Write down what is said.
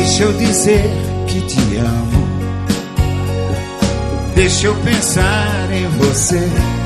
Deixa eu dizer que te amo. Deixa eu pensar em você.